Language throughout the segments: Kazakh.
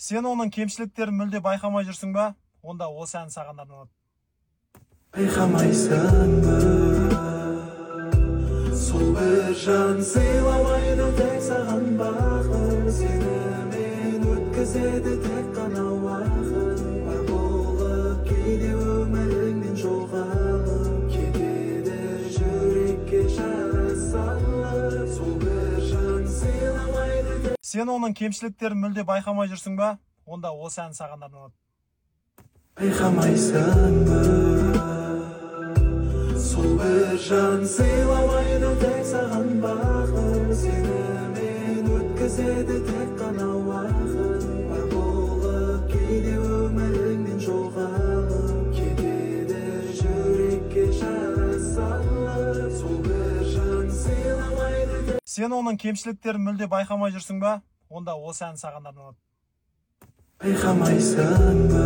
Сен оның кемшіліктерін мүлде байқамай жүрсің ба? Онда осы ән саған арналады. Байқамайсың ба? Сол бір жан сыйламайды тек саған бақыт. Сені мен өткізеді тек қана уақыт. Бар болып кейде өміріңнен жоғалып кетеді жүрекке жара салып. Сол бір жан сыйламайды. Сен оның кемшіліктерін мүлде байқамай жүрсің ба? Онда осы ән саған арналады. Байқамайсың ба? Сол бір жан сыйламайды тек саған бақыт. Сені мен өткізеді тек қана уақыт. Бар болып кейде өміріңнен жоғалып кетеді жүрекке жара салып. Сол бір жан сыйламайды. Сен оның кемшіліктерін мүлде байқамай жүрсің ба? Онда осы ән саған арналады. Байқамайсың ба?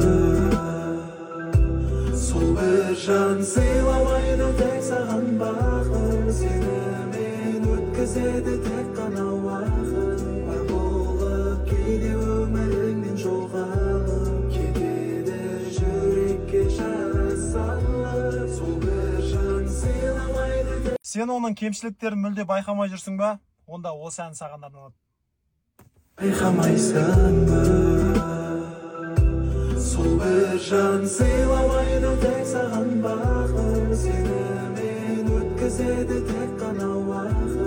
Сол бір жан сыйламайды тек саған бақыт. Сені мен өткізеді тек қана уақыт. Бар болып кейде өміріңнен жоғалып кетеді жүрекке жара салып. Сол бір жан сыйламайды. Сен оның кемшіліктерін мүлде байқамай жүрсің ба? Онда осы ән саған арналады. Байқамайсың ба? Сол бір жан сыйламайды тек саған бақыт. Сені мен өткізеді тек қана уақыт.